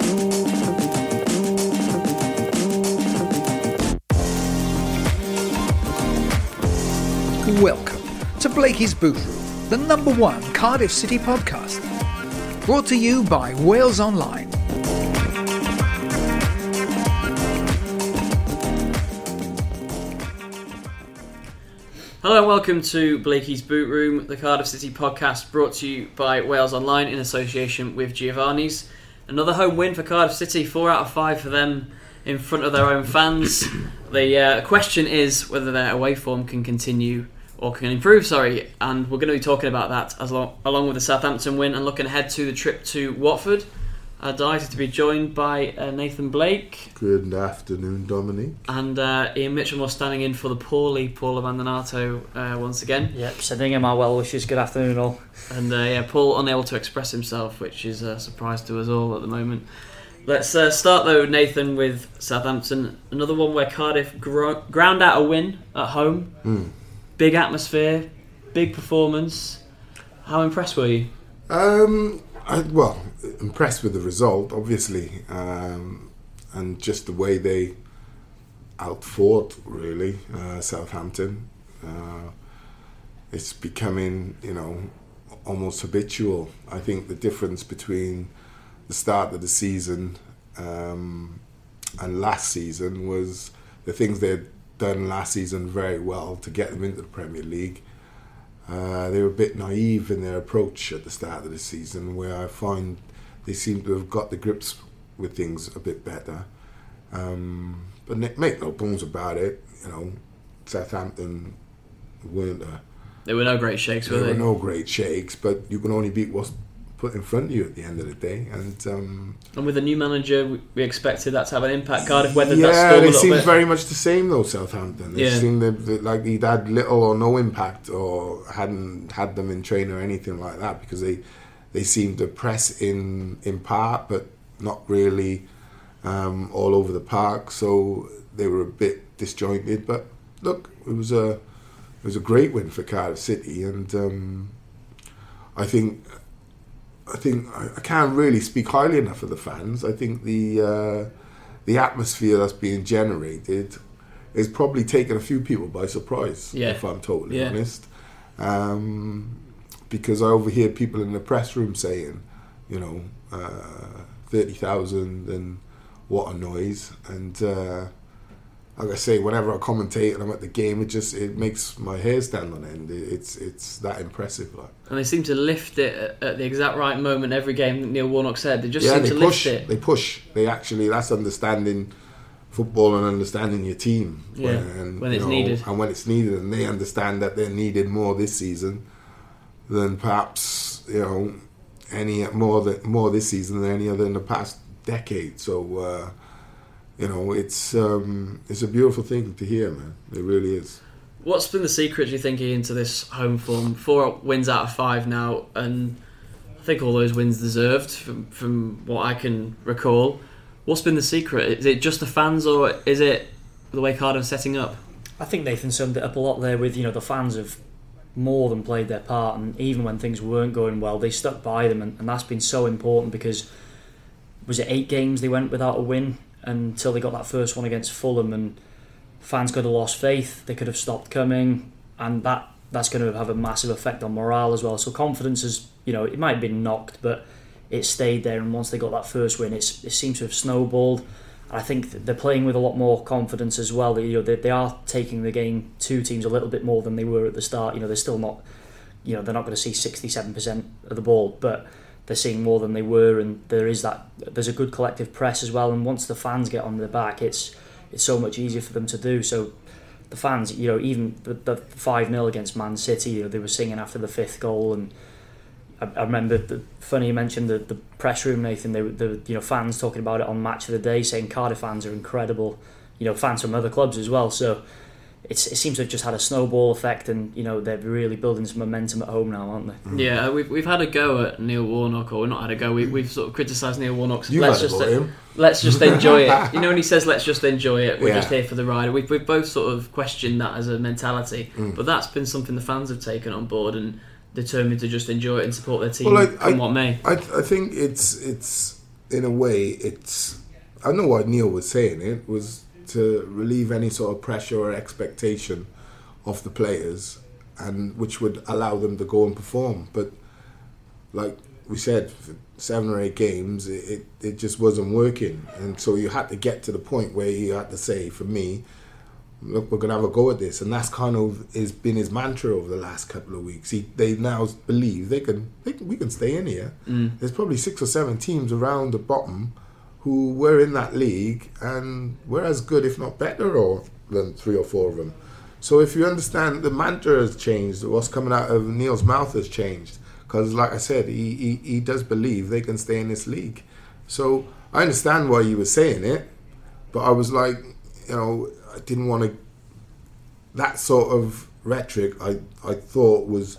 Welcome to Blakey's Boot Room, the #1 Cardiff City podcast. Brought to you by Wales Online. Hello and welcome to Blakey's Boot Room, the Cardiff City podcast brought to you by Wales Online in association with Giovanni's. Another home win for Cardiff City, 4 out of 5 for them in front of their own fans. The question is whether their away form can continue or can improve, and we're going to be talking about that along with the Southampton win and looking ahead to the trip to Watford. Delighted to be joined by Nathan Blake. Good afternoon, Dominic. And Ian Mitchell was standing in for the poorly Paul Abandonato once again. Yep, sending him our well wishes. Good afternoon, all. And Paul unable to express himself, which is a surprise to us all at the moment. Let's start though, Nathan, with Southampton. Another one where Cardiff ground out a win at home. Big atmosphere, big performance. How impressed were you? Impressed with the result, obviously, and just the way they outfought, really, Southampton. It's becoming, almost habitual. I think the difference between the start of the season and last season was the things they had done last season very well to get them into the Premier League. They were a bit naive in their approach at the start of the season, where I find they seem to have got the grips with things a bit better. But make no bones about it, Southampton weren't. There were no great shakes, were they? There were no great shakes, but you can only beat what's put in front of you at the end of the day. And with a new manager, we expected that to have an impact. Cardiff weathered that storm a little bit. Yeah, they seemed very much the same though, Southampton. They seemed like he'd had little or no impact, or hadn't had them in training or anything like that, because they seemed to press in part, but not really all over the park. So they were a bit disjointed. But look, it was a great win for Cardiff City, and I think I can't really speak highly enough of the fans. I think the atmosphere that's being generated is probably taking a few people by surprise, if I'm totally honest. Because I overhear people in the press room saying, 30,000 and what a noise. And like I say, whenever I commentate and I'm at the game, it makes my hair stand on end. It's that impressive. And they seem to lift it at the exact right moment every game. Neil Warnock said they seem to lift it. They push. That's understanding football and understanding your team. When it's needed. And when it's needed, and they understand that they're needed more this season than perhaps any more this season than any other in the past decade. So. It's a beautiful thing to hear, man. It really is. What's been the secret, do you think, Ian, to this home form? 4 wins out of 5 now, and I think all those wins deserved from what I can recall. What's been the secret? Is it just the fans, or is it the way Cardiff are setting up? I think Nathan summed it up a lot there with, the fans have more than played their part, and even when things weren't going well, they stuck by them, and that's been so important, because was it 8 games they went without a win until they got that first one against Fulham, and fans could have lost faith, they could have stopped coming, and that's going to have a massive effect on morale as well. So confidence is, it might have been knocked, but it stayed there, and once they got that first win, it seems to have snowballed. And I think they're playing with a lot more confidence as well. They are taking the game to teams a little bit more than they were at the start. They're still not, they're not going to see 67% of the ball, but they're seeing more than they were, and there's a good collective press as well. And once the fans get on their back, it's so much easier for them to do. So the fans, even the 5-0 against Man City, they were singing after the 5th goal. And I remember, funny you mentioned the press room, Nathan. The fans talking about it on Match of the Day, saying Cardiff fans are incredible. Fans from other clubs as well. So it seems to have just had a snowball effect, and they're really building some momentum at home now, aren't they? Yeah, we've had a go at Neil Warnock, or we've not had a go. We've sort of criticised Neil Warnock. Let's just enjoy it. When he says let's just enjoy it, we're just here for the ride. We've both sort of questioned that as a mentality, but that's been something the fans have taken on board and determined to just enjoy it and support their team, come what may. I think it's in a way, it's... I know what Neil was saying. It was to relieve any sort of pressure or expectation of the players, and which would allow them to go and perform. But like we said, for 7 or 8 games, it just wasn't working. And so you had to get to the point where you had to say, for me, look, we're going to have a go at this. And that's kind of has been his mantra over the last couple of weeks. They now believe we can stay in here. There's probably 6 or 7 teams around the bottom who were in that league and were as good, if not better, than 3 or 4 of them. So if you understand, the mantra has changed. What's coming out of Neil's mouth has changed. Because, like I said, he does believe they can stay in this league. So I understand why he was saying it, but I was like, I didn't want to... That sort of rhetoric, I thought was,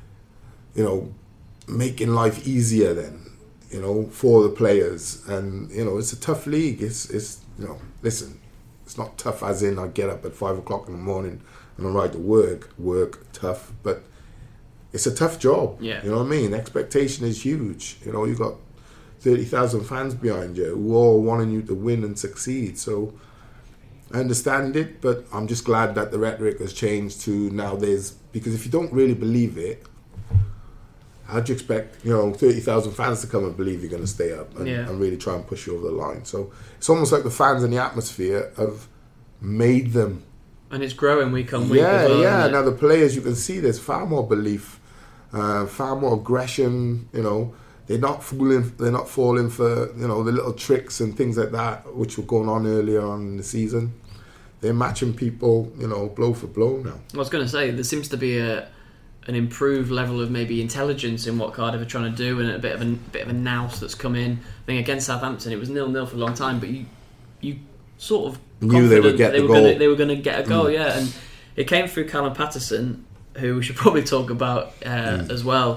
making life easier then, for the players. And, it's a tough league. It's listen, it's not tough as in I get up at 5 o'clock in the morning and I ride to work tough, but it's a tough job. Yeah. You know what I mean? Expectation is huge. You've got 30,000 fans behind you who all wanting you to win and succeed. So I understand it, but I'm just glad that the rhetoric has changed to now because if you don't really believe it, how'd you expect 30,000 fans to come and believe you're going to stay up and really try and push you over the line? So it's almost like the fans and the atmosphere have made them. And it's growing week on week as well. Yeah. Now the players, you can see there's far more belief, far more aggression. They're not falling for the little tricks and things like that which were going on earlier on in the season. They're matching people, blow for blow now. I was going to say there seems to be an improved level of maybe intelligence in what Cardiff are trying to do, and a bit of a nous that's come in. I think against Southampton it was 0-0 for a long time, but you sort of knew they would get the goal. They were going to get a goal, yeah, and it came through Callum Patterson, who we should probably talk about as well.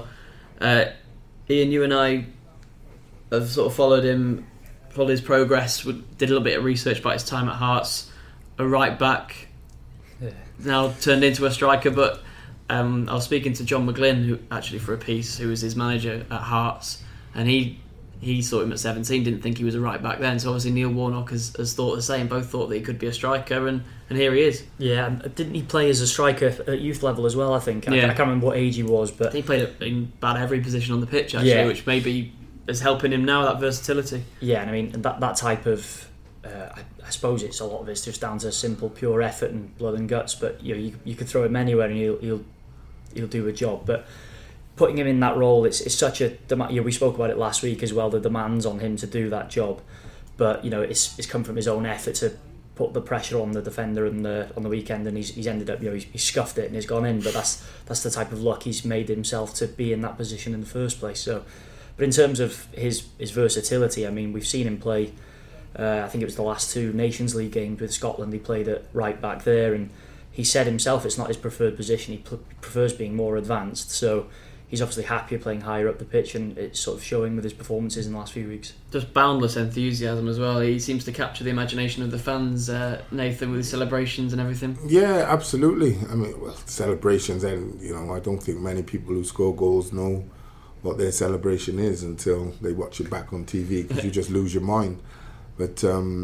Ian, you and I have sort of followed his progress. Did a little bit of research about his time at Hearts. A right back, now turned into a striker. But I was speaking to John McGlynn, who actually for a piece, who was his manager at Hearts, and he saw him at 17. Didn't think he was a right back then. So obviously Neil Warnock has thought the same. Both thought that he could be a striker, and here he is. Yeah, and didn't he play as a striker at youth level as well? I think. I can't remember what age he was, but he played in about every position on the pitch actually, which maybe is helping him now, that versatility. Yeah, and I mean that type of. I suppose a lot of it's just down to simple, pure effort and blood and guts. But you could throw him anywhere and he'll do a job. But putting him in that role, it's such a demand. We spoke about it last week as well. The demands on him to do that job, but it's come from his own effort to put the pressure on the defender on the weekend, and he's ended up he's scuffed it and he's gone in. But that's the type of luck he's made himself to be in that position in the first place. So, but in terms of his versatility, I mean, we've seen him play. I think it was the last 2 Nations League games with Scotland. He played at right back there, and he said himself it's not his preferred position. He prefers being more advanced. So he's obviously happier playing higher up the pitch, and it's sort of showing with his performances in the last few weeks. Just boundless enthusiasm as well. He seems to capture the imagination of the fans, Nathan, with his celebrations and everything. Yeah, absolutely. I mean, celebrations, and I don't think many people who score goals know what their celebration is until they watch it back on TV, because you just lose your mind. But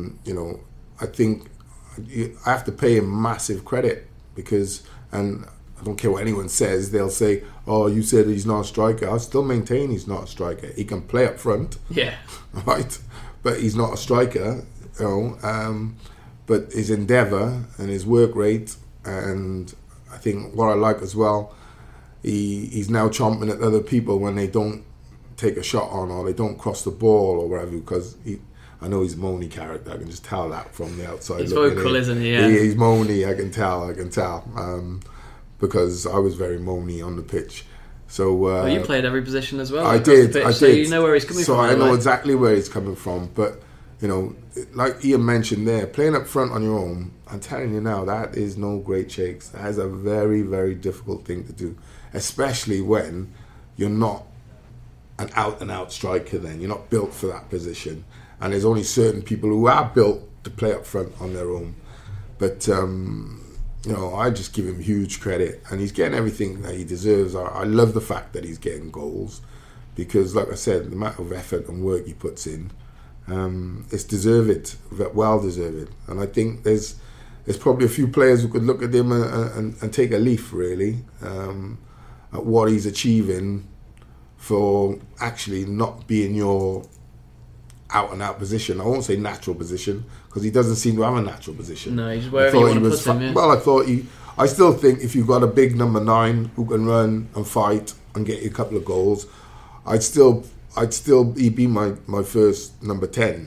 I think I have to pay him massive credit because, and I don't care what anyone says, they'll say, "Oh, you said he's not a striker." I still maintain he's not a striker. He can play up front, right, but he's not a striker. But his endeavour and his work rate, and I think what I like as well, he's now chomping at other people when they don't take a shot on or they don't cross the ball or whatever, because I know he's a moany character. I can just tell that from the outside. He's vocal, isn't he? Yeah. He's moany. I can tell. Because I was very moany on the pitch. So well, you played every position as well. I did. So you know where he's coming from. So I know exactly where he's coming from. But like Ian mentioned there, playing up front on your own, I'm telling you now, that is no great shakes. That is a very, very difficult thing to do, especially when you're not an out-and-out striker. Then you're not built for that position. And there's only certain people who are built to play up front on their own. But, I just give him huge credit. And he's getting everything that he deserves. I love the fact that he's getting goals. Because, like I said, the amount of effort and work he puts in. It's deserved, well deserved, and I think there's probably a few players who could look at him and take a leaf really at what he's achieving for actually not being your out and out position. I won't say natural position because he doesn't seem to have a natural position. No, he's wherever you want to put him. Yeah. Well, I still think if you've got a big number 9 who can run and fight and get you a couple of goals, he'd be my first number 10.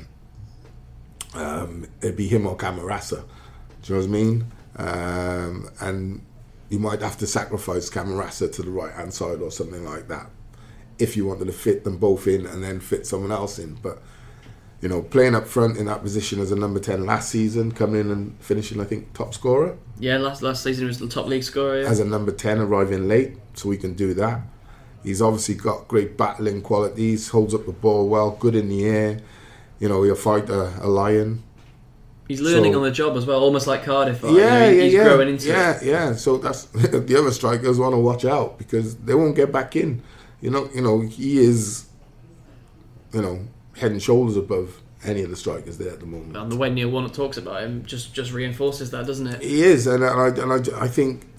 It'd be him or Camarasa. Do you know what I mean? And you might have to sacrifice Camarasa to the right hand side or something like that if you wanted to fit them both in and then fit someone else in. But you know, playing up front in that position as a number 10 last season, coming in and finishing, I think, top scorer. Yeah, last season he was the top league scorer. Yeah. As a number 10, arriving late, so he can do that. He's obviously got great battling qualities, holds up the ball well, good in the air. You know, he'll fight a lion. He's learning on the job as well, almost like Cardiff. He's growing into it. Yeah. So that's the other strikers want to watch out because they won't get back in. You know, he is, head and shoulders above any of the strikers there at the moment. And the way Neil Warnock talks about him just reinforces that, doesn't it? He is, and I think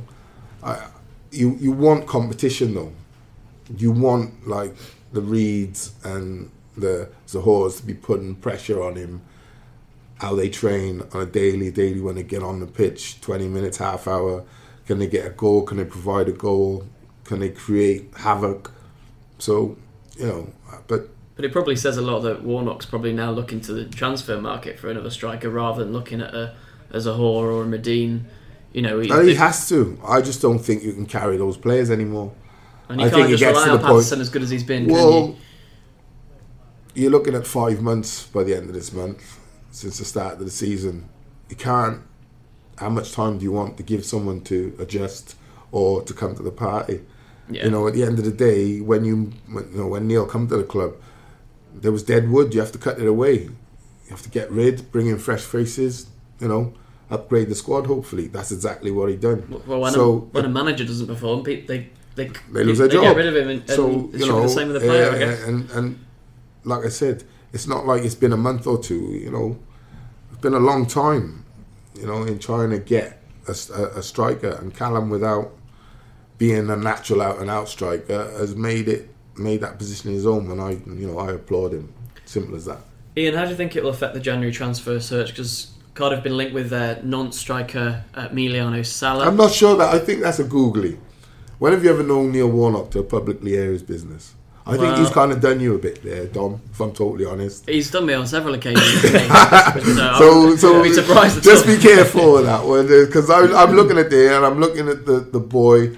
you want competition though. You want like the Reeds and the Zahors to be putting pressure on him. How they train on a daily when they get on the pitch, 20 minutes, half hour. Can they get a goal? Can they provide a goal? Can they create havoc? So, But it probably says a lot that Warnock's probably now looking to the transfer market for another striker rather than looking at a Zahor or a Medine. He has to. I just don't think you can carry those players anymore. And you can't just rely on Patterson as good as he's been, can you? You're looking at 5 months by the end of this month since the start of the season. You can't. How much time do you want to give someone to adjust or to come to the party? Yeah. At the end of the day, when Neil come to the club, there was dead wood. You have to cut it away. You have to get rid, bring in fresh faces. Upgrade the squad. Hopefully, that's exactly what he done. Well, when a manager doesn't perform, they lose their job. Get rid of him, and it should be the same with the player. I guess. And like I said, it's not like it's been a month or two. It's been a long time. In trying to get a striker, and Callum, without being a natural out and out striker, has made that position his own, and I applaud him. Simple as that. Ian, how do you think it will affect the January transfer search? Because Cardiff have been linked with their non-striker Emiliano Sala. I'm not sure that. I think that's a googly. When have you ever known Neil Warnock to publicly air his business? I think he's kind of done you a bit there, Dom, if I'm totally honest. He's done me on several occasions. so be surprised just be careful with that one, because I'm looking at there and I'm looking at the boy.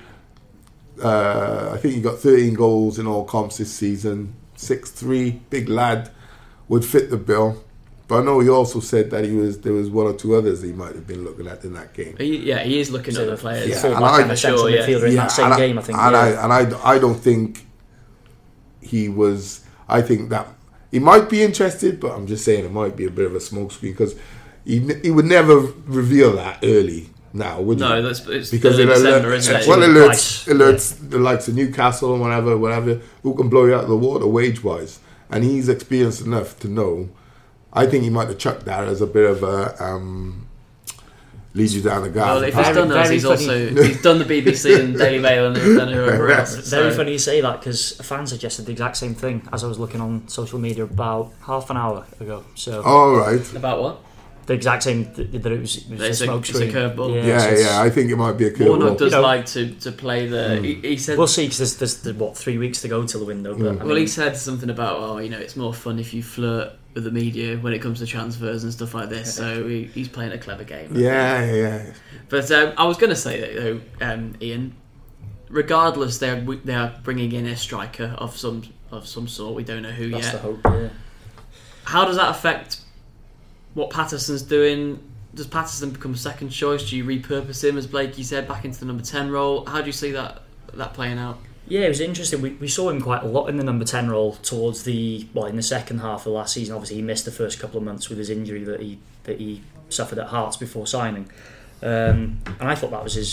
I think he got 13 goals in all comps this season. 6'3", big lad, would fit the bill. But I know he also said that there was one or two others he might have been looking at in that game. He is looking at the players. Yeah, fullback and a central midfielder in that same game, I think. I don't think he was. I think that he might be interested, but I'm just saying it might be a bit of a smokescreen because he would never reveal that early. Now, would you? No, it's because it alerts the likes of Newcastle and whatever, who can blow you out of the water wage-wise. And he's experienced enough to know. I think he might have chucked that as a bit of a lead you down the garden. Well, if he's done that, he's done the BBC and Daily Mail and done whoever else. Very funny you say that because a fan suggested the exact same thing as I was looking on social media about half an hour ago. So, right. About what? The exact same that it was a smoke screen. It's a curveball. Yeah, I think it might be a curveball. Warnock does like to play the. He said we'll see because there's 3 weeks to go till the window. But he said something about it's more fun if you flirt with the media when it comes to transfers and stuff like this. So he's playing a clever game. Yeah. But I was going to say that though, Ian. Regardless, they are bringing in a striker of some sort. We don't know who yet. That's the hope. Yeah. How does that affect what Patterson's doing? Does Patterson become second choice? Do you repurpose him, as Blakey said, back into the number 10 role? How do you see that playing out? Yeah, it was interesting. We saw him quite a lot in the number 10 role towards in the second half of last season. Obviously, he missed the first couple of months with his injury that he suffered at Hearts before signing. And I thought that was his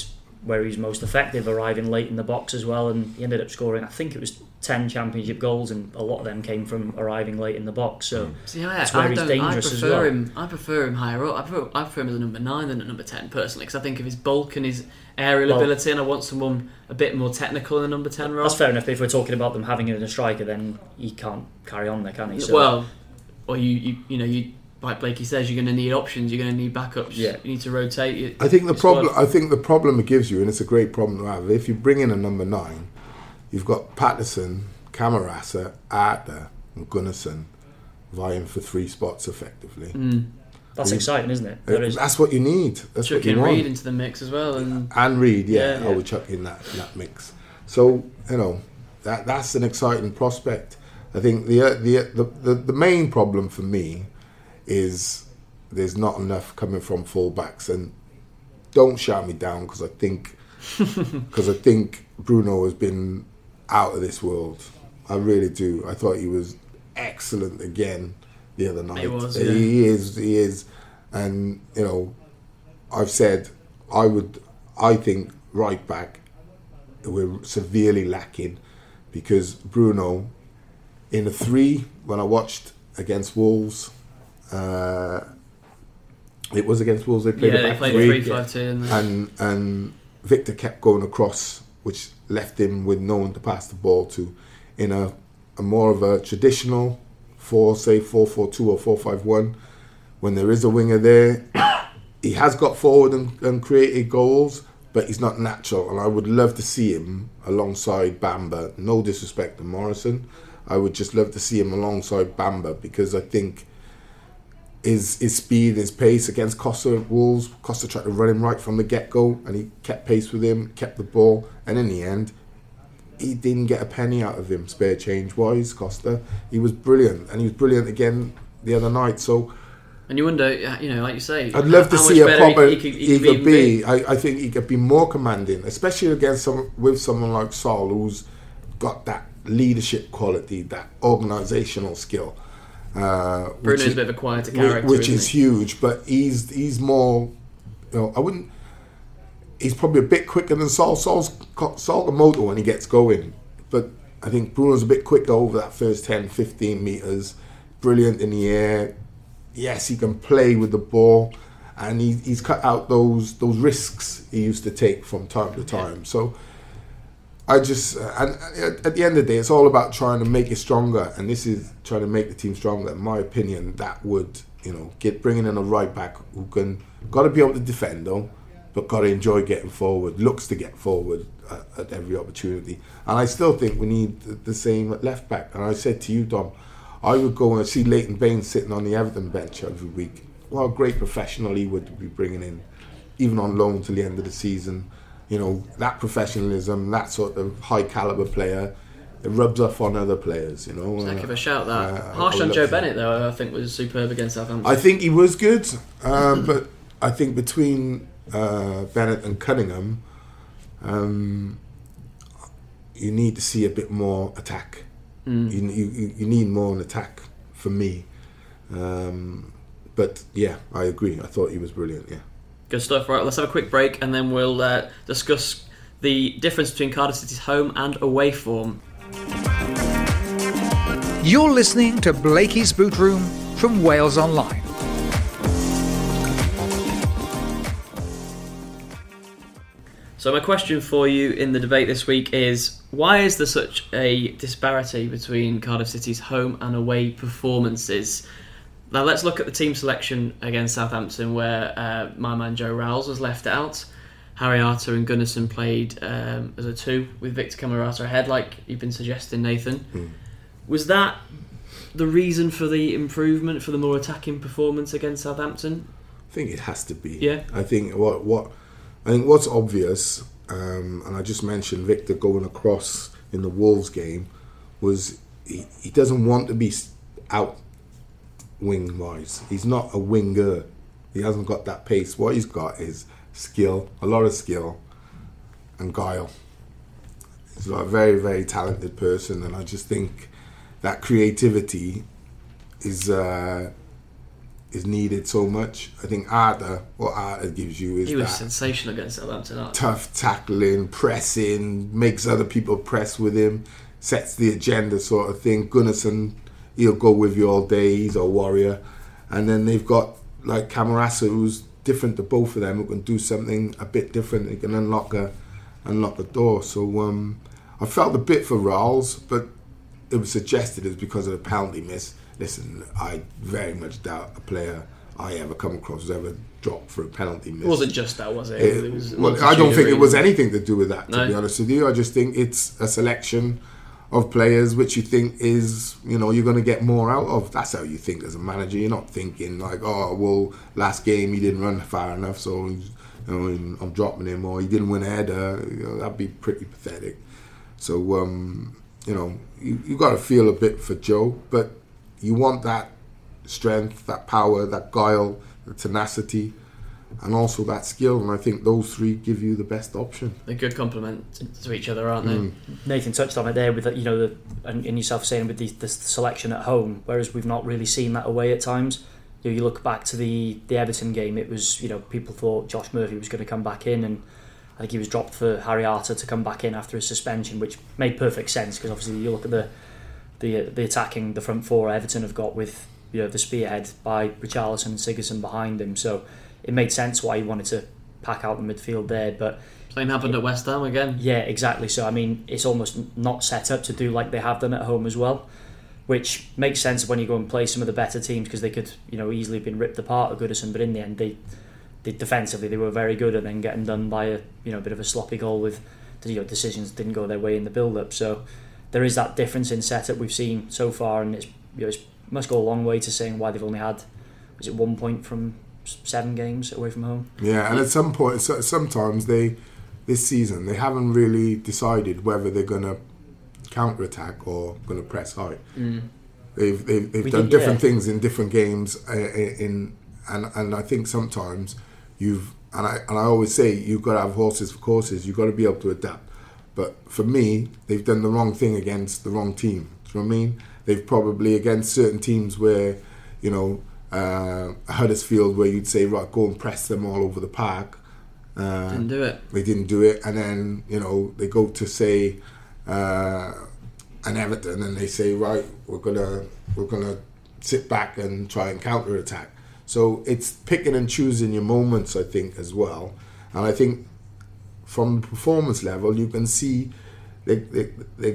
where he's most effective, arriving late in the box as well, and he ended up scoring, I think it was 10 championship goals, and a lot of them came from arriving late in the box. So that's where he's dangerous as well. I prefer him higher up. I prefer him as a number 9 than a number 10 personally, because I think of his bulk and his aerial ability, and I want someone a bit more technical in the number 10 role. That's fair enough. If we're talking about them having it in a striker, then he can't carry on there, can he? So, well, or you like Blakey says, you're going to need options. You're going to need backups. Yeah. You need to rotate. I think the problem it gives you, and it's a great problem to have, if you bring in a number 9, you've got Patterson, Camarasa, Arthur, and Gunnarsson vying for 3 spots effectively. That's exciting, isn't it? That's what you need. That's chuck what you in want. Reed into the mix as well, and Reed, I would chuck in that mix. So that's an exciting prospect. I think the main problem for me is there's not enough coming from fullbacks, and don't shout me down because I think Bruno has been out of this world. I really do. I thought he was excellent again the other night. He is, and I've said I think right back we're severely lacking, because Bruno in a 3 when I watched against Wolves. It was against Wolves. They played a back 3, and Victor kept going across, which left him with no one to pass the ball to. In a more of a traditional 4-4-2 or 4-5-1, when there is a winger there, he has got forward and created goals, but he's not natural. And I would love to see him alongside Bamba. No disrespect to Morrison, I would just love to see him alongside Bamba, because I think his speed, his pace against Costa at Wolves. Costa tried to run him right from the get-go, and he kept pace with him, kept the ball, and in the end, he didn't get a penny out of him, spare change-wise, Costa. He was brilliant, and he was brilliant again the other night. So, and you wonder, like you say, I'd love to see a proper. He could be. I think he could be more commanding, especially against someone like Saul, who's got that leadership quality, that organisational skill. Bruno's a bit of a quieter character, which is huge, but he's more. I wouldn't. He's probably a bit quicker than Saul. Saul's the motor when he gets going, but I think Bruno's a bit quicker over that first 10-15 metres. Brilliant in the air. Yes, he can play with the ball, and he's cut out those risks he used to take from time to time. So I just, and at the end of the day, it's all about trying to make it stronger, and this is trying to make the team stronger. In my opinion, that would, bringing in a right back who got to be able to defend though, but got to enjoy getting forward, looks to get forward at every opportunity. And I still think we need the same at left back. And I said to you, Dom, I would go and see Leighton Baines sitting on the Everton bench every week. What a great professional he would be bringing in, even on loan till the end of the season. That professionalism, that sort of high caliber player, it rubs off on other players. I'll give a shout that. Harsh on Joe Bennett though, I think was superb against Southampton. I think he was good, but I think between Bennett and Cunningham, you need to see a bit more attack. You need more an attack for me. But yeah, I agree. I thought he was brilliant. Yeah. Good stuff. Right, let's have a quick break, and then we'll discuss the difference between Cardiff City's home and away form. You're listening to Blakey's Boot Room from Wales Online. So my question for you in the debate this week is, why is there such a disparity between Cardiff City's home and away performances? Now let's look at the team selection against Southampton, where my man Joe Rowles was left out. Harry Arter and Gunnarsson played as a 2 with Victor Camarasa ahead, like you've been suggesting, Nathan. Was that the reason for the improvement, for the more attacking performance against Southampton? I think it has to be. Yeah. I think what's obvious, and I just mentioned Victor going across in the Wolves game, was he doesn't want to be out wing wise. He's not a winger. He hasn't got that pace. What he's got is skill, a lot of skill, and guile. He's a very, very talented person, and I just think that creativity is is needed so much. I think what Arda gives you is he was that sensational against Southampton. tough tackling, pressing, makes other people press with him, sets the agenda sort of thing. Gunnarsson, he'll go with you all day. He's a warrior. And then they've got like Camarasa, who's different to both of them, who can do something a bit different. He can unlock a door. So I felt a bit for Ralls, but it was suggested it's because of the penalty miss. Listen, I very much doubt a player I ever come across has ever dropped for a penalty miss. It wasn't just that, was it? It was I don't think it was anything to do with that, to be honest with you. I just think it's a selection of players which you think is, you're going to get more out of. That's how you think as a manager. You're not thinking like, oh, well, last game he didn't run far enough, so I'm dropping him, or he didn't win a header. That'd be pretty pathetic. So, you got to feel a bit for Joe, but you want that strength, that power, that guile, the tenacity, and also that skill. And I think those three give you the best option. They're good complement to each other, aren't they? Nathan touched on it there with and yourself saying with the selection at home, whereas we've not really seen that away at times. You look back to the Everton game, it was, people thought Josh Murphy was going to come back in, and I think he was dropped for Harry Arter to come back in after his suspension, which made perfect sense because obviously you look at the attacking, the front four Everton have got with the spearhead by Richarlison and Sigurdsson behind him, so it made sense why he wanted to pack out the midfield there. But same happened at West Ham again. Yeah, exactly. So I mean, it's almost not set up to do like they have done at home as well, which makes sense when you go and play some of the better teams, because they could easily have been ripped apart at Goodison, but in the end they defensively they were very good, and then getting done by a bit of a sloppy goal with decisions didn't go their way in the build up. So there is that difference in setup we've seen so far, and it must go a long way to saying why they've only had 1 point from 7 games away from home. Yeah, and at some point, sometimes this season they haven't really decided whether they're going to counter attack or going to press high. They've done different things in different games, and I think sometimes I always say you've got to have horses for courses. You've got to be able to adapt. But for me, they've done the wrong thing against the wrong team. Do you know what I mean? They've probably against certain teams where Huddersfield, where you'd say, right, go and press them all over the park. Didn't do it. They didn't do it, and then they go to say an Everton, and they say, right, we're gonna sit back and try and counter attack. So it's picking and choosing your moments, I think, as well. And I think from the performance level, you can see they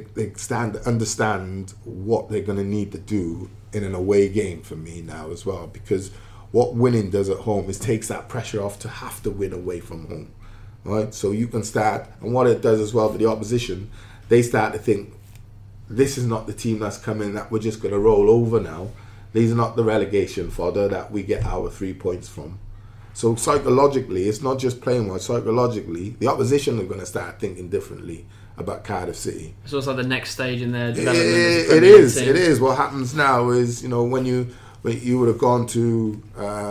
understand what they're going to need to do in an away game for me now as well, because what winning does at home is takes that pressure off to have to win away from home, right? So you can start, and what it does as well for the opposition, they start to think, this is not the team that's coming that we're just going to roll over now. These are not the relegation fodder that we get our 3 points from. So psychologically, it's not just playing well. Psychologically, the opposition are going to start thinking differently about Cardiff City. It's also the next stage in their development. It is. What happens now is, when you would have gone to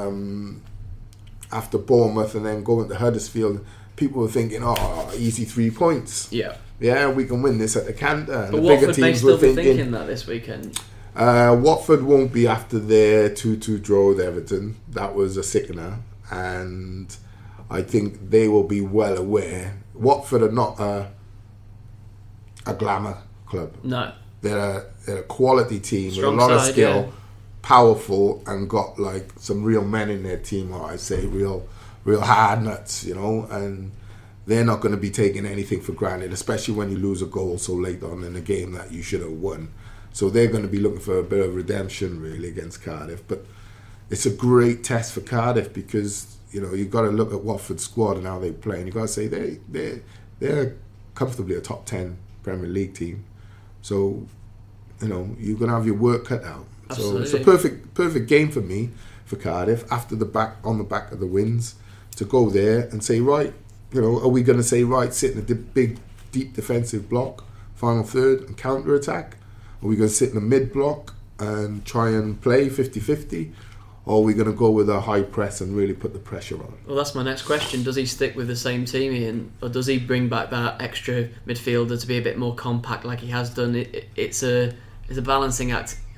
after Bournemouth and then going to Huddersfield, people were thinking, oh, easy 3 points. Yeah, we can win this at the canter. And but the Watford bigger teams may still were be thinking that this weekend. Watford won't be after their 2-2 draw with Everton. That was a sickener, and I think they will be well aware. Watford are not a glamour club. No, they're a quality team strong with a lot of side, skill, powerful, and got like some real men in their team. Or I say real hard nuts, and they're not going to be taking anything for granted, especially when you lose a goal so late on in a game that you should have won. So they're going to be looking for a bit of redemption, really, against Cardiff. But it's a great test for Cardiff because, you've got to look at Watford's squad and how they play. And you've got to say they're comfortably a top 10 Premier League team. So, you're going to have your work cut out. Absolutely. So it's a perfect game for me, for Cardiff, on the back of the wins, to go there and say, right, are we going to say, right, sit in a big, deep defensive block, final third, and counter-attack? Are we going to sit in the mid-block and try and play 50-50? Or are we going to go with a high press and really put the pressure on? Well, that's my next question. Does he stick with the same team, Ian? Or does he bring back that extra midfielder to be a bit more compact like he has done? It's a balancing act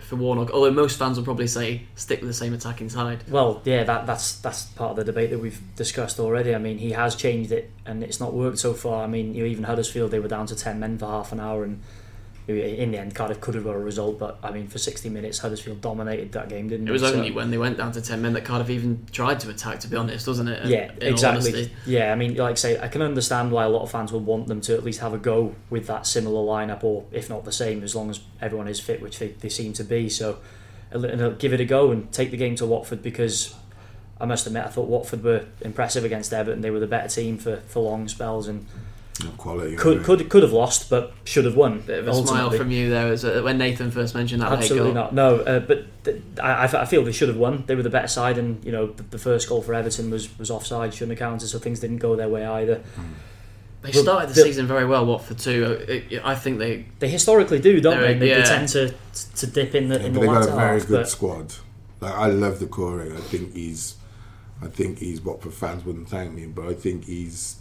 for Warnock. Although most fans will probably say stick with the same attacking side. Well, yeah, that's part of the debate that we've discussed already. I mean, he has changed it, and it's not worked so far. I mean, even Huddersfield, they were down to 10 men for half an hour, and in the end, Cardiff could have got a result. But I mean, for 60 minutes, Huddersfield dominated that game, didn't it? It was only when they went down to 10 men that Cardiff even tried to attack, to be honest, wasn't it? Yeah, exactly. Yeah, I mean, like I say, I can understand why a lot of fans would want them to at least have a go with that similar lineup, or if not the same, as long as everyone is fit, which they seem to be. So, give it a go and take the game to Watford, because I must admit, I thought Watford were impressive against Everton. They were the better team for long spells, and quality could have lost, but should have won. Bit of a smile from you there as when Nathan first mentioned that. Absolutely not. No, but I feel they should have won. They were the better side, and the first goal for Everton was offside, shouldn't have counted. So things didn't go their way either. They started the season very well, Watford too. I think they historically do, don't they? They tend to dip in the latter half. They've got a very good squad. Like, I love the Corey. I think he's Watford fans wouldn't thank me, but I think he's.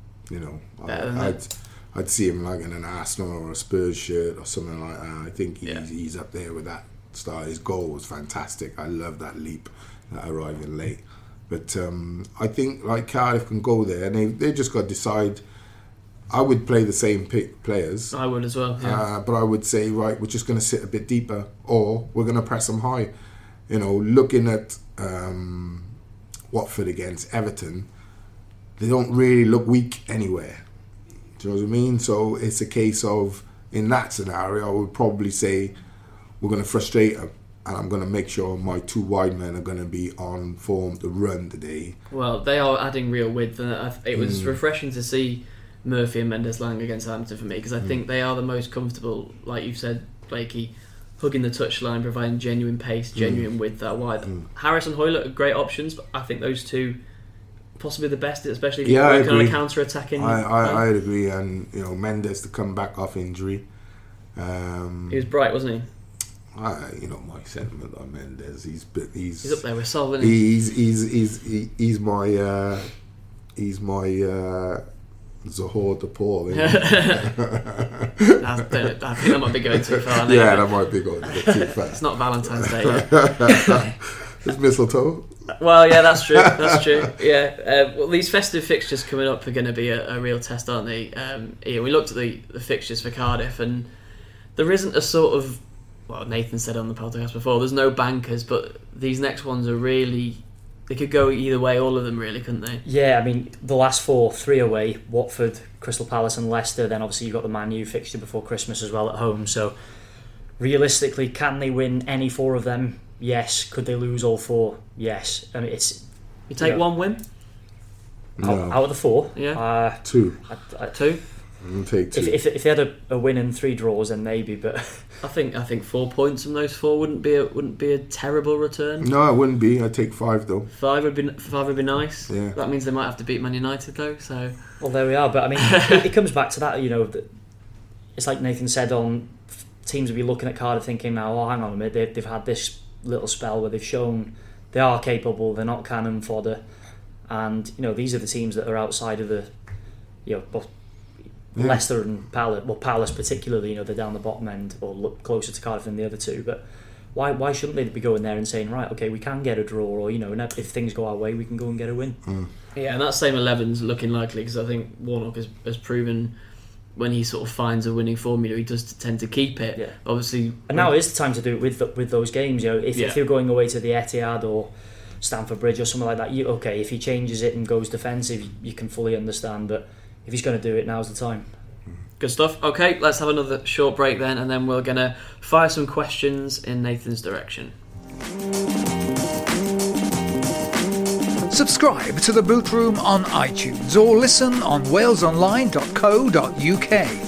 I'd see him like in an Arsenal or a Spurs shirt or something like that. I think he's up there with that style. His goal was fantastic. I love that leap, that arriving late. But I think like Cardiff can go there, and they just got to decide. I would play the same players. I would as well. Yeah. But I would say, right, we're just going to sit a bit deeper, or we're going to press them high. Looking at Watford against Everton. They don't really look weak anywhere. Do you know what I mean? So it's a case of, in that scenario, I would probably say we're going to frustrate them, and I'm going to make sure my two wide men are going to be on form to run today. Well, they are adding real width, and it was refreshing to see Murphy and Mendes-Lang against Hampton for me, because I think they are the most comfortable, like you've said, Blakey, hugging the touchline, providing genuine pace, genuine width that wide. Harris and Hoylett are great options, but I think those two possibly the best, especially if you're working on a counter-attacking. I'd agree, and Mendes to come back off injury. He was bright, wasn't he? My sentiment on Mendes. He's up there with Sol, isn't he? He's my Zohor de Paul. I think that might be going too far. Yeah, that might be going a bit too far. It's not Valentine's Day yet. It's mistletoe. Well, yeah, that's true. That's true. Yeah. Well, these festive fixtures coming up are going to be a real test, aren't they? We looked at the fixtures for Cardiff, and there isn't a sort of, well, Nathan said on the podcast before, there's no bankers, but these next ones are really, they could go either way, all of them really, couldn't they? Yeah, I mean, the last 3 away, Watford, Crystal Palace and Leicester, then obviously you've got the Man U fixture before Christmas as well at home, so realistically, can they win any 4 of them? Yes. Could they lose all 4? Yes. I mean, it's... You take one win? No. Out of the 4? Yeah. 2. 2? I'll take 2. If they had a win and 3 draws, then maybe, but... I think 4 points from those 4 wouldn't be a terrible return. No, it wouldn't be. I'd take 5 though. 5 would be nice. Yeah. That means they might have to beat Man United though. So. Well, there we are. But I mean, it comes back to that. It's like Nathan said. On teams will be looking at Cardiff thinking, now, oh, hang on a minute, they've had this little spell where they've shown they are capable. They're not cannon fodder, and these are the teams that are outside of the, Leicester and Palace. Well, Palace particularly, they're down the bottom end or look closer to Cardiff than the other two. But why shouldn't they be going there and saying, right, okay, we can get a draw, or if things go our way, we can go and get a win. Yeah, and that same 11's looking likely, because I think Warnock has proven when he sort of finds a winning formula, he does tend to keep it. Yeah. Obviously, and now is the time to do it with those games. If you're going away to the Etihad or Stamford Bridge or something like that, if he changes it and goes defensive, you can fully understand. But if he's going to do it, now's the time. Good stuff. Okay, let's have another short break then, and then we're going to fire some questions in Nathan's direction. Subscribe to The Boot Room on iTunes or listen on walesonline.co.uk.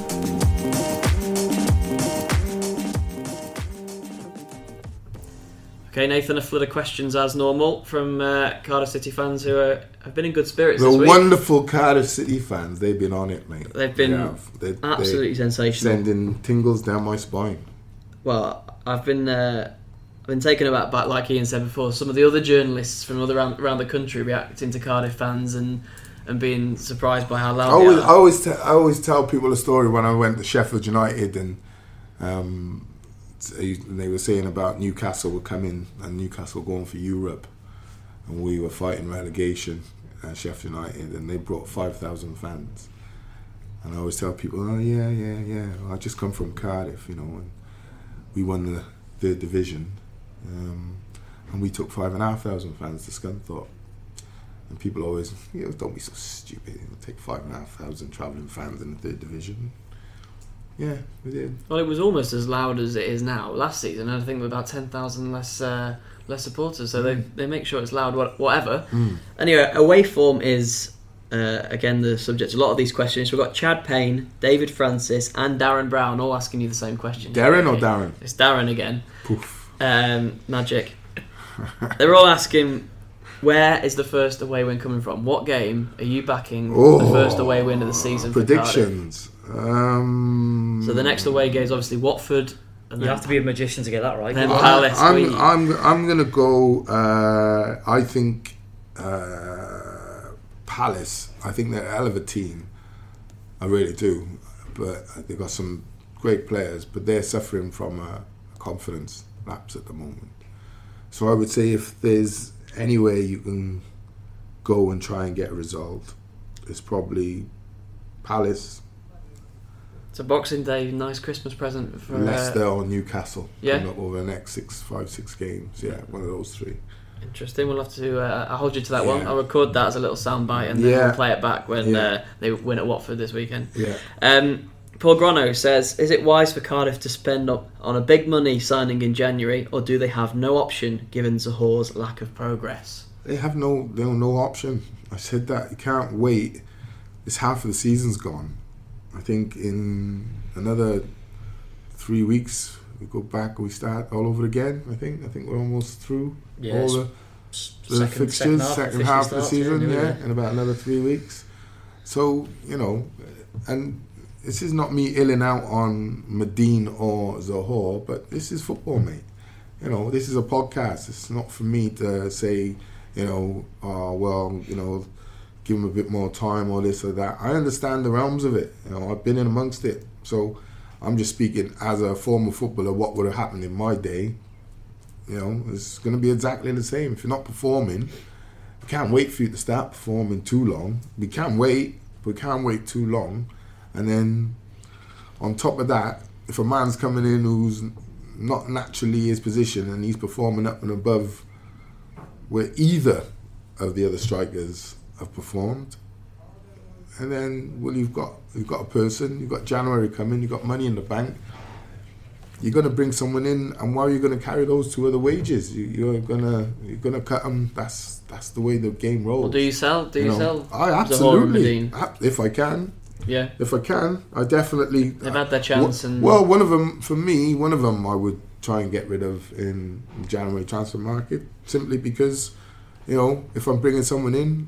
Okay, Nathan, a flood of questions as normal from Cardiff City fans who have been in good spirits this the week. Wonderful Cardiff City fans, they've been on it, mate. They've been absolutely sensational. Sending tingles down my spine. Well, I've been taken aback, like Ian said before, some of the other journalists from around the country reacting to Cardiff fans and being surprised by how loud they are. I always tell people a story when I went to Sheffield United and they were saying about Newcastle were coming and Newcastle going for Europe, and we were fighting relegation at Sheffield United, and they brought 5,000 fans. And I always tell people, oh yeah, I just come from Cardiff, and we won the 3rd division, and we took 5,500 fans to Scunthorpe. And people always, don't be so stupid. Take 5,500 travelling fans in the 3rd division. Yeah, we did. Well, it was almost as loud as it is now. Last season, I think with about 10,000 less supporters. So they make sure it's loud, whatever. Anyway, away form is again the subject. A lot of these questions. We've got Chad Payne, David Francis, and Darren Brown all asking you the same question. Darren or Darren? It's Darren again. Poof. Magic. They're all asking, where is the first away win coming from? What game are you backing the first away win of the season? Predictions. So the next away game is obviously Watford. And you have to be a magician to get that right. Then Palace. I'm gonna go. I think Palace. I think they're a hell of a team. I really do. But they've got some great players, but they're suffering from a confidence lapse at the moment. So I would say if there's any way you can go and try and get a result, it's probably Palace. It's a Boxing Day, nice Christmas present for Leicester or Newcastle. Yeah. Coming up over the next 6 games. Yeah, one of those 3. Interesting. We'll have to. I'll hold you to that one. I'll record that as a little soundbite, and then we'll play it back when they win at Watford this weekend. Yeah. Paul Grono says, is it wise for Cardiff to spend up on a big money signing in January, or do they have no option given Zahore's lack of progress? They have no option. I said that. You can't wait. It's half of the season's gone. I think in another 3 weeks we go back and we start all over again. I think we're almost through all the fixtures, second half of the season, in about another 3 weeks. So, and this is not me illing out on Medine or Zohore, but this is football, mate. This is a podcast. It's not for me to say, give him a bit more time or this or that. I understand the realms of it. I've been in amongst it. So I'm just speaking as a former footballer, what would have happened in my day. It's going to be exactly the same. If you're not performing, we can't wait for you to start performing too long. We can wait, but we can't wait too long. And then on top of that, if a man's coming in who's not naturally his position and he's performing up and above where either of the other strikers have performed, and then you've got a person, you've got January coming, you've got money in the bank, you're going to bring someone in, and why are you going to carry those 2 other wages? You're gonna cut them. That's the way the game rolls. Well, do you sell? I absolutely, if I can. Yeah. If I can, I definitely. They've had their chance. Well, one of them I would try and get rid of in January transfer market, simply because, if I'm bringing someone in,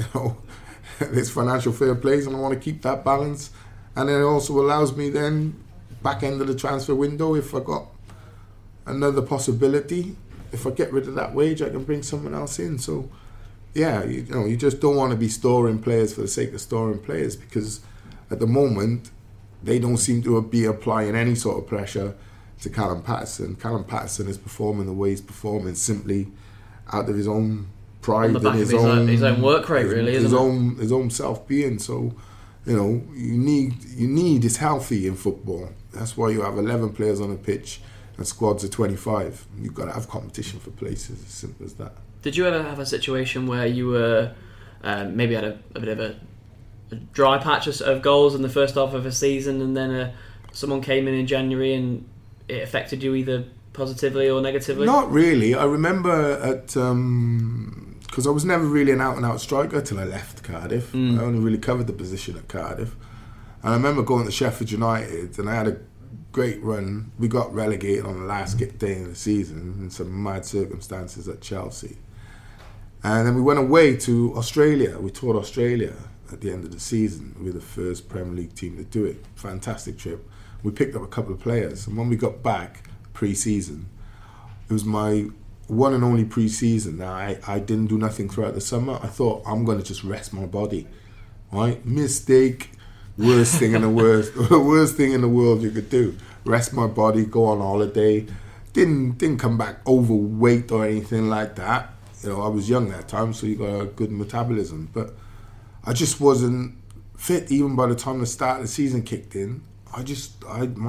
it's financial fair play, and I want to keep that balance, and it also allows me then back end of the transfer window, if I got another possibility, if I get rid of that wage, I can bring someone else in. So, you just don't want to be storing players for the sake of storing players, because at the moment, they don't seem to be applying any sort of pressure to Callum Patterson. Callum Patterson is performing the way he's performing simply out of his own pride and his own work rate, really, his own self-being. So, you need is healthy in football. That's why you have 11 players on a pitch and squads of 25. You've got to have competition for places. As simple as that. Did you ever have a situation where you were maybe had a bit of a dry patch of goals in the first half of a season, and then someone came in January and it affected you either positively or negatively? Not really. I remember because I was never really an out-and-out striker till I left Cardiff. I only really covered the position at Cardiff. And I remember going to Sheffield United, and I had a great run. We got relegated on the last day of the season in some mad circumstances at Chelsea. And then we went away to Australia. We toured Australia at the end of the season. We were the first Premier League team to do it. Fantastic trip. We picked up a couple of players, and when we got back pre-season, it was my one and only pre-season. Now, I didn't do nothing throughout the summer. I thought, I'm going to just rest my body. Right? Mistake. Worst thing in the worst thing in the world you could do. rest my body, go on holiday. Didn't come back overweight or anything like that. You know, I was young that time, so you got a good metabolism. But I just wasn't fit even by the time the start of the season kicked in. I just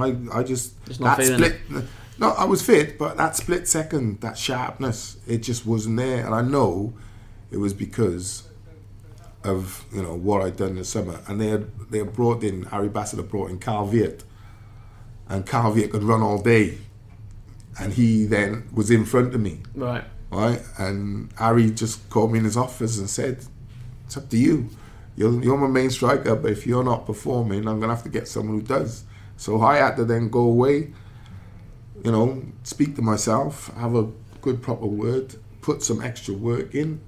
that split. No, I was fit, but that split second, that sharpness, it just wasn't there. And I know it was because of, you know, what I'd done in the summer. And they had brought in, Harry Bassett had brought in Carl Viet. And Carl Viet could run all day. And he then was in front of me. Right. And Harry just called me in his office and said, it's up to you. You're my main striker, but if you're not performing, I'm going to have to get someone who does. So I had to then go away, you know, speak to myself, have a good proper word, put some extra work in.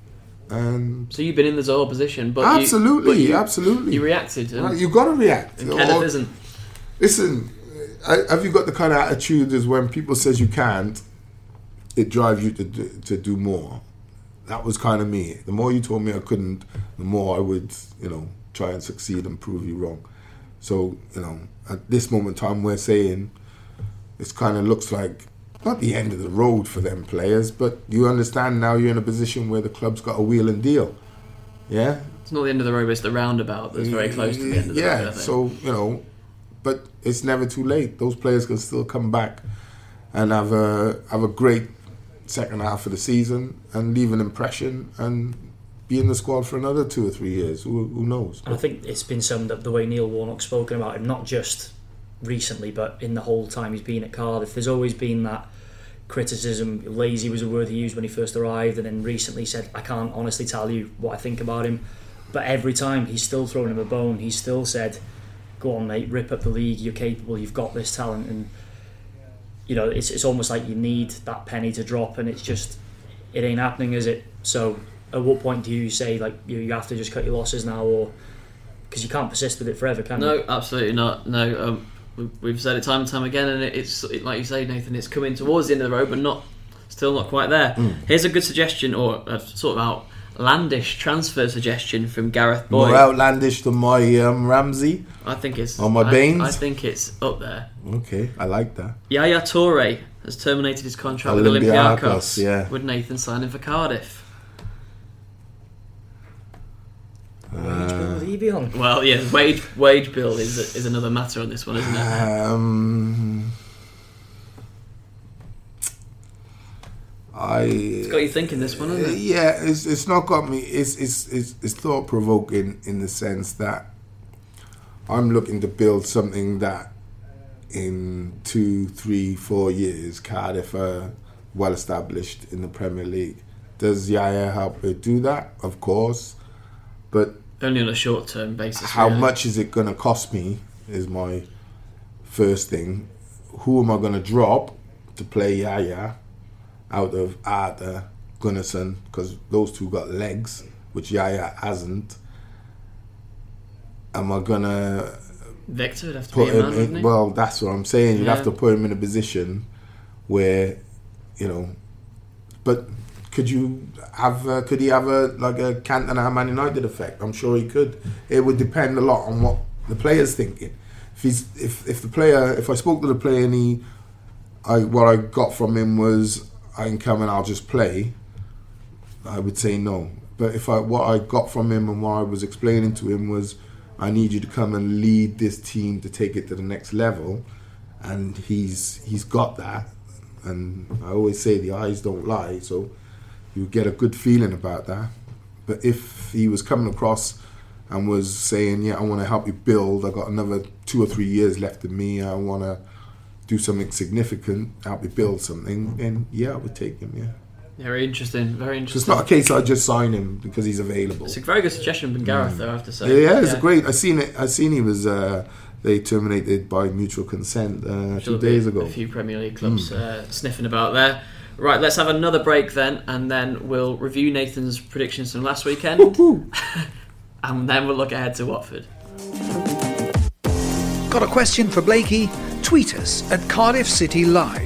And so you've been in the Zola position, but absolutely. You reacted. Right, you've got to react. And Kenneth isn't. Listen, have you got the kind of attitude as when people says you can't, it drives you to do more? That was kind of me. The more you told me I couldn't, the more I would, you know, try and succeed and prove you wrong. So, you know, at this moment in time, we're saying this kind of looks like not the end of the road for them players, but you understand now you're in a position where the club's got a wheel and deal. Yeah? It's not the end of the road, but it's the roundabout that's very close to the end of the road, I think. So, you know, but it's never too late. Those players can still come back and have a great second half of the season and leave an impression and be in the squad for another 2 or 3 years. Who knows? And I think it's been summed up the way Neil Warnock's spoken about him, not just recently, but in the whole time he's been at Cardiff. There's always been that criticism. Lazy was a word he used when he first arrived, and then recently said, I can't honestly tell you what I think about him. But every time he's still thrown him a bone. He's still said, go on mate, rip up the league, you're capable, you've got this talent. And you know, it's almost like you need that penny to drop, and it's just, it ain't happening, is it? So at what point do you say, like, you have to just cut your losses now, or because you can't persist with it forever, can you? No, absolutely not. No, we've said it time and time again, and it's like you say, Nathan, it's coming towards the end of the road, but still not quite there. Here's a good suggestion, or a sort of outlandish transfer suggestion from Gareth Boyd. More outlandish than my Ramsey? I think it's on my Baines? I think it's up there. Okay, I like that. Yaya Toure has terminated his contract with Olympiacos. Yeah. Would Nathan sign him for Cardiff? Wage bill would he be on? Well, yeah, wage bill is another matter on this one, isn't it? It's got you thinking, this one, hasn't it? Yeah, it's not got me. It's thought provoking in the sense that I'm looking to build something that in 2, 3, 4 years Cardiff are well established in the Premier League. Does Yaya help it do that? Of course, but only on a short-term basis. How really. much is it going to cost me is my first thing. Who am I going to drop to play Yaya out of Arthur, Gunnarsson, because those two got legs, which Yaya hasn't. Am I going to Victor would have to be a man, wouldn't he? Well, that's what I'm saying. You'd have to put him in a position where, you know, but could he have a Cantona Man United effect? I'm sure he could. It would depend a lot on what the player's thinking. If I spoke to the player and what I got from him was, I can come and I'll just play, I would say no. But what I got from him and what I was explaining to him was, I need you to come and lead this team to take it to the next level, and he's got that. And I always say the eyes don't lie, so you get a good feeling about that. But if he was coming across and was saying, yeah, I want to help you build, I got another 2 or 3 years left in me, I want to do something significant, help you build something, then yeah, I would take him, yeah. Very interesting, very interesting. So it's not a case I just sign him because he's available. It's a very good suggestion from Gareth, though, I have to say. Yeah, it's great. I seen he was they terminated by mutual consent 2 days ago. A few Premier League clubs sniffing about there. Right, let's have another break then, and then we'll review Nathan's predictions from last weekend, and then we'll look ahead to Watford. Got a question for Blakey? Tweet us at Cardiff City Live.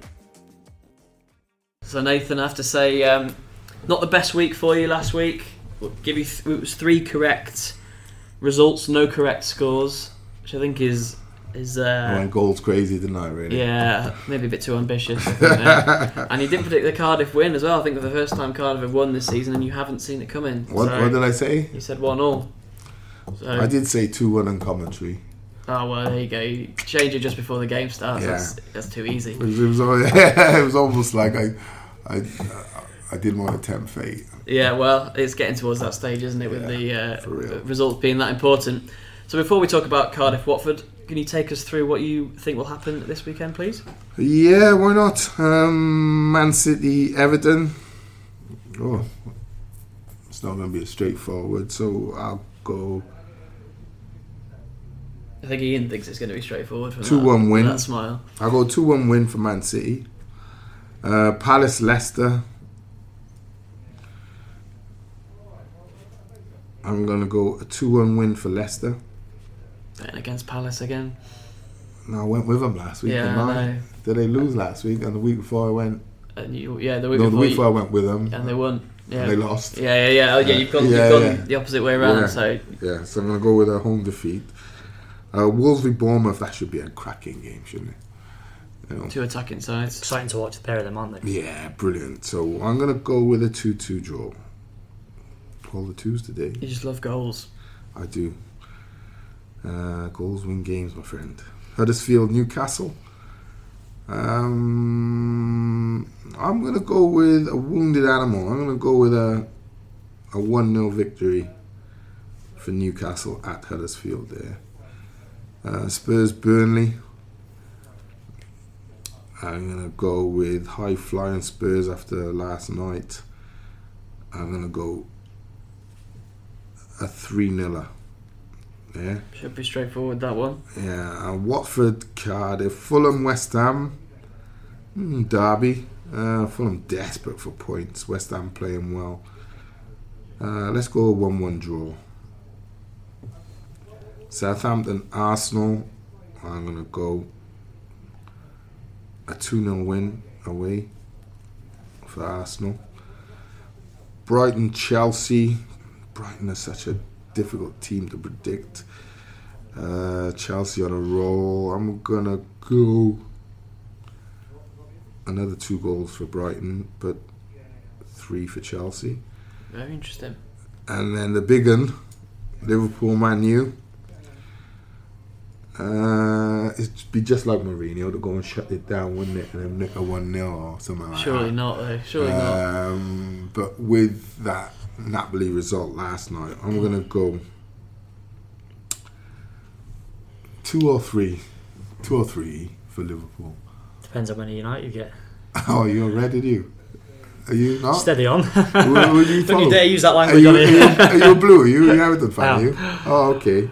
So Nathan, I have to say, not the best week for you last week. give you. It was 3 correct results, no correct scores, which I think is. I went goals crazy, didn't I? Really? Yeah, maybe a bit too ambitious. I think, and you didn't predict the Cardiff win as well. I think for the first time Cardiff have won this season, and you haven't seen it coming. What did I say? You said 1-0. So, I did say 2-1 in commentary. Oh well, there you go. You change it just before the game starts. Yeah. That's too easy. It was almost like I didn't want to tempt fate. Yeah, well, it's getting towards that stage, isn't it, with the results being that important. So before we talk about Cardiff-Watford, can you take us through what you think will happen this weekend, please? Yeah, why not? Man City, Everton. Oh, it's not going to be straightforward, so I'll go... I think Ian thinks it's going to be straightforward. 2-1 win. That smile. I'll go 2-1 win for Man City. Palace, Leicester. I'm going to go a 2-1 win for Leicester. Betting against Palace again. No, I went with them last week. Yeah, I know. Did they lose last week? And the week before I went... The week before I went with them. And they won. Yeah. And they lost. Yeah. You've gone the opposite way around. So I'm going to go with a home defeat. Wolves v Bournemouth, that should be a cracking game, shouldn't it? 2 attacking sides. Exciting to watch the pair of them, aren't they? Yeah, brilliant. So I'm going to go with a 2-2 draw. All the 2s today. You just love goals. I do. Goals win games, my friend. Huddersfield, Newcastle. I'm going to go with a wounded animal. I'm going to go with a 1-0 victory for Newcastle at Huddersfield there. Spurs, Burnley. I'm going to go with high-flying Spurs after last night. I'm going to go a 3-0. Yeah. Should be straightforward, that one. Yeah. Watford, Cardiff, Fulham, West Ham, Derby. Fulham desperate for points. West Ham playing well. Let's go 1-1 draw. Southampton, Arsenal. I'm going to go a 2-0 win away for Arsenal. Brighton, Chelsea. Brighton is such a difficult team to predict. Chelsea on a roll. I'm gonna go another 2 goals for Brighton, but 3 for Chelsea. Very interesting. And then the big one, Liverpool, Man U. It'd be just like Mourinho to go and shut it down, wouldn't it? And then nick a 1-0 or something like Surely that. not, though. Surely not. But with that Napoli result last night, I'm going to go 2 or 3 for Liverpool. Depends how many United you get. Oh, you're ready, you? Are you not? Steady on. Will you Don't you dare use that Are language you, on it. are you blue? Are you an Everton fan? Are you? Yeah. Oh, okay.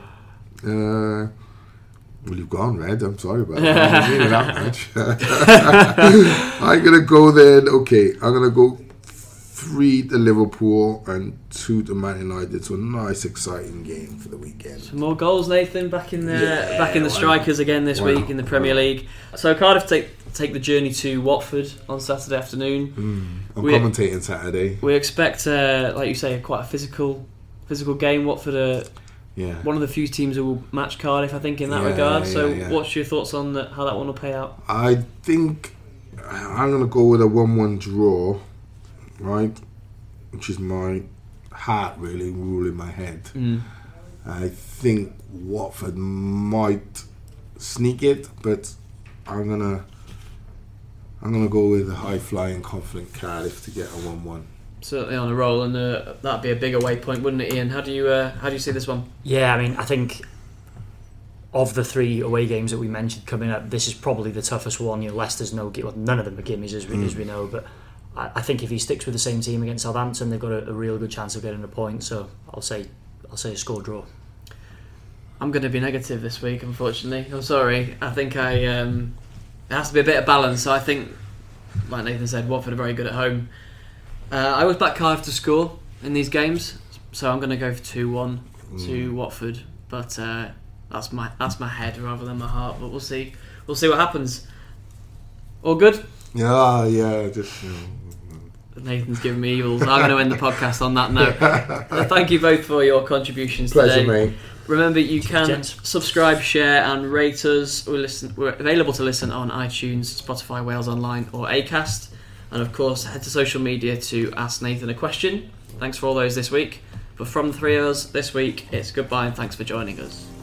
Well, you've gone red. I'm sorry about that. I didn't mean it that much. I'm going to go then. Okay, I'm going to go 3 to Liverpool and 2 to Man United. So a nice, exciting game for the weekend. Some more goals, Nathan, back in the strikers again this week in the Premier League. So Cardiff take the journey to Watford on Saturday afternoon. I'm commentating Saturday. We expect, like you say, quite a physical game. Watford are one of the few teams who will match Cardiff, I think, in that regard. So what's your thoughts on how that one will play out? I think I'm going to go with a 1-1 draw, right? Which is my heart really ruling my head. I think Watford might sneak it, but I'm gonna go with a high-flying, confident Cardiff to get a 1-1. Certainly on a roll, and that'd be a big away point, wouldn't it, Ian? How do you see this one? Yeah, I mean, I think of the 3 away games that we mentioned coming up, this is probably the toughest one. You know, Leicester's none of them are gimmies as we know, but I think if he sticks with the same team against Southampton, they've got a real good chance of getting a point. So I'll say a score draw. I'm going to be negative this week, unfortunately. I'm sorry. I think it has to be a bit of balance. So I think, like Nathan said, Watford are very good at home. I always back Cardiff to score in these games, so I'm going to go for 2-1 to Watford. But that's my head rather than my heart. But we'll see what happens. All good? Yeah. Just Nathan's giving me evils. I'm going to end the podcast on that note. Thank you both for your contributions Pleasure, today. mate. Remember, you can Gents. subscribe, share, and rate us. We're available to listen on iTunes, Spotify, Wales Online, or Acast. And of course, head to social media to ask Nathan a question. Thanks for all those this week. But from the three of us this week, it's goodbye and thanks for joining us.